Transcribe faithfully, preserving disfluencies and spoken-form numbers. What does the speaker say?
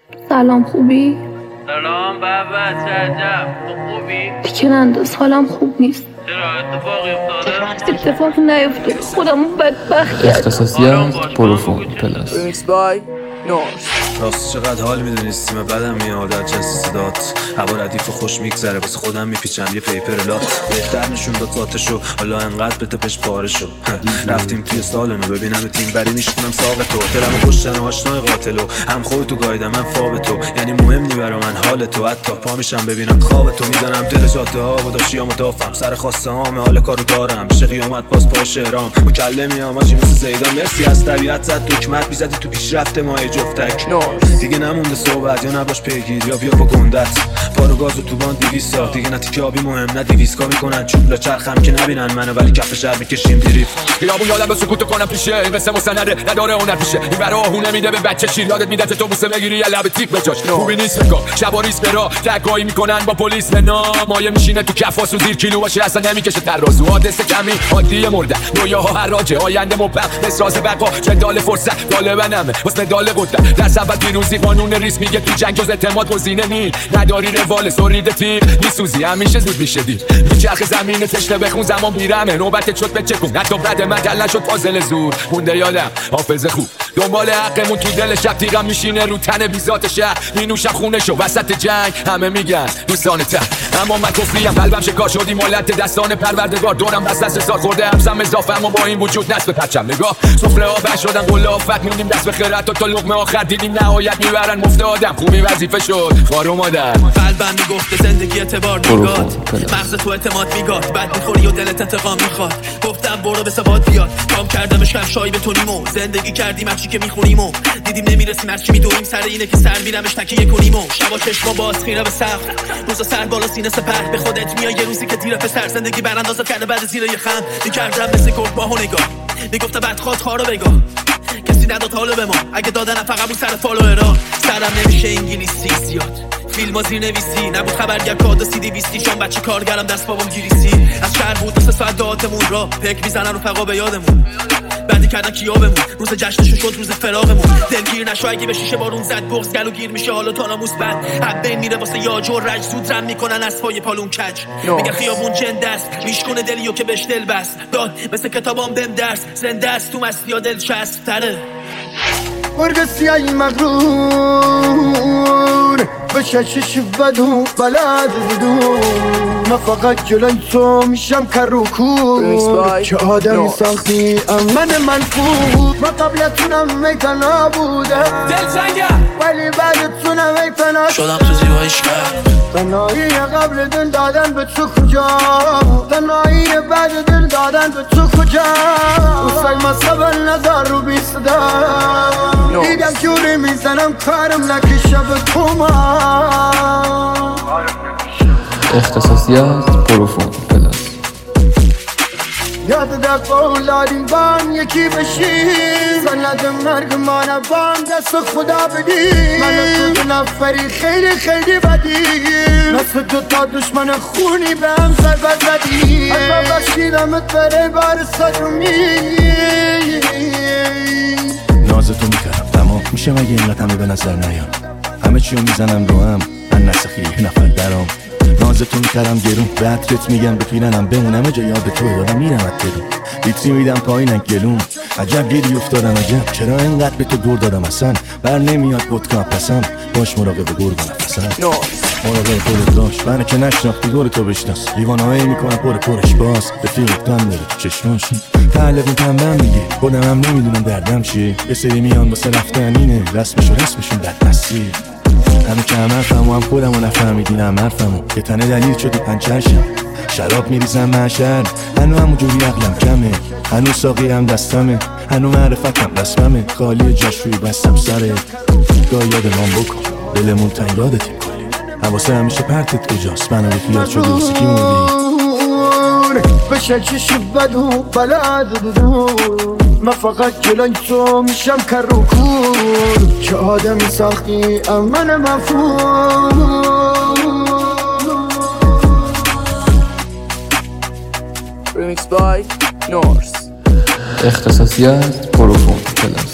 سلام، خوبی؟ سلام بابا، چه عجب، تو خوبی؟ دیگه ننداز، حالم خوب نیست. چرا اتفاقی افتاده؟ اتفاق نیفتاده، خودمو بدبخت کرد. اختصاصیات پروفون پلاس. ریمیکس بای نورس. راست چقدر حال میدونی سیم بدم میاد از جنس صدات. هوا ردیف و خوش میگذره واسه خودم میپیچم یه پیپر لات. بهتر نشون داد ذاتشو، حالا انقدر به تپش پاره شد. رفتیم توی سالنو ببینم تیم بری میشکنم ساق تو. دلمو کشتن و آشنای قاتلو، هم خودتو گایدم من فاب تو. یعنی مهم نی برا من حال تو، حتی پا میشم ببینم خواب تو. میزنم دل جاده ها و داشتیام دافم، سر خواسته هام حال کارو دارم. بشه قیامت باز پای شهرام مکلمیام آجی مثل زیدان. مرسی از طبیعت زد دکمت میزدی تو پیشرفت ماه جفتک. دیگه نمونده صحبت، یا نباش پیگیر یا بیا با گندت. پارو گازو تو باند دیویست ساخت، دیگه نه تیکه آبی مهم نه دیویسکا میکنن چوبلا چرخم که نبینن منو، ولی کف شهر میکشیم دیریف. خیابون یادم به سکوتو کنم پیشه، این قصه مستنده نداره هنر پیشه. این برا آهونه میده به بچه شیر، یادت میده تو بوسه بگیری یه لب تیک بجاش. خوبی نیست بگاه شبا ریس برا تگایی میکنن با پلیس لنا. مایه میشینه تو کفاس و زیر کیلو باشه اصلا نمیکشه ترازو. حادثه کمی عادی مرده، رویاها حراجه آینده مبهم. اسراز بقا جدال فرصت داله بنمه حسن داله قدرت. در سبب پیروزی قانون ریس میگه تو جنگ جز اعتماد گزینه نی. نداری روال سوریده تیر میسوزی همیشه زود میشه دیر. میچرخ زمین تشنه بخون زمان بیرمه، نوبت شد بچکون حتی بعد مدل نشد فاضل زور. مونده یادم حافظ خوب دنبال حقمون تو دل شب، تیغم میشینه رو تن بیزات شهر. مینوشم خونشو وسط جنگ، همه میگن دوستان تر، اما من کفریم قلبم شکار شدی مالت دستان پروردگار. دورم بس از سال خورده همسم اضافه، اما با این وجود نصف پرچم نگاه. سفره ها بش شدن قله آفت، میدیم دست به خیرت و تا لقمه آخر دیدیم نهایت میبرن مفت آدم. خوبی وظیفه شد خارو مادر. قلبم میگفت زندگی اعتبار میگاد، مغز تو اعتماد میگاد. بعد میخوری و دلت انتقام میخواد، گفتم برو به ثبات بیاد. کام کردمش کم شایی بتونیم و زندگی کردیم هرچی که میخونیم و دیدیم نمیرسیم هرچی میدونیم. سر اینه که سر میرمش تکیه کنیم و شبا چشما باز خیره به سقف، روزا سر بالا سینه سپر. به خودت میای یه روزی که تیر پسر زندگی براندازت کرده بعد زیر یه خم. میکردم مثل گرگ باهو نگاه، میگفتم بعد خواد خارو بگاه. کسی نداد حالو به ما، اگه دادن فقط بود سر فالوورا. سرم نمیشه انگلیسی زیاد، فیلم زیر نویسی نبود خبرگر کاد و سی دی بیستی. شام بچه کارگرم دست بابام گیریسی. از شهر بود سه ساعت دعاتمون را پک میزنن رفقا به یادمون. بعدی کردن کیابمون، روز جشنشو شد روز فراغمون. دلگیر نشو اگه به شیشه بارون زد بغض گلو گیر میشه حالا تا ناموس بد. حبه میره واسه یاج و رج، زود رم میکنن از پای پالون کج. میگن خیابون جنده است، میشکنه دلیو که بهش دل بست. داد مثل کتابام بهم درس، زنده است تو مستی یا دل چسب تره. مرگ سیاهی مغرور بشه چشم بدو بلد بدو. من فقط جلوی تو میشم کروکور که آدمی ساختی من منفور. من قبلتونم میتنا بودم ولی بعدتونم میتنا شدم تو زیبایش کرد. تنهایی قبل دل دادن به تو کجا، تنهایی بعد دل دادن به تو کجا. اوسای مصابل نظر رو بیستدم، دیدم جوری میزنم کارم نکشه به کما. اختصاصیات پروفون پلاس. یاد دفعه اولادیم با هم یکی بشیم، سند مرگ مانه با هم دست خدا بدیم. من تو دو نفری خیلی خیلی بدیم، مثل دوتا دشمن خونی به هم ضربت زدیم. از بابا شیدمت بره بار صدومی. نازتو میکردم تمام میشه مگه اینقدر همه به نظر نیام. همه چیو میزنم رو هم من نسخی یه نفر درام. نازتو میکردم گرون به عطرت میگم بپیرنم بمونم جا یاد تو دارم میرم ات برون. لیتری میدم پایینن گلوم، عجب گیری افتادم عجب چرا اینقدر به تو دور دادم اصلا. بر نمیاد ودکا پسم باش مراقب گرگ نفسم. مراقب خودت باش منو که نشناختی گور تو بشناس. لیوانایی میکنم پر پرش باز رفیقت دم داره چشماش. تعلقون تنبم میگه خودم هم نمیدونم دردم چیه. یه سری میان واسه رفتن اینه رسمشو رسمشون در دستی. همه که هم حرفم و هم خودم و نفهمیدین هم حرفمو یه تنه دلیل شدی پنچرشم. شراب میریزم محشر هنو همونجوری عقلم کمه، هنو ساقی هم دستمه، هنو معرفتم رسممه. خالی جاش روی بستم سره گاه یادمان بکن دلمون تن یادتیم کلی. حواسه همیشه پرتت کجاست منو به خیال شدی واسه کی موردی. بشه چشم بدو بلد بدو. من فقط جلوی تو میشم کروکور که آدمی ساختی من مفهوم. ریمیکس بای نورس. اختصاصیات پروفون پلاس.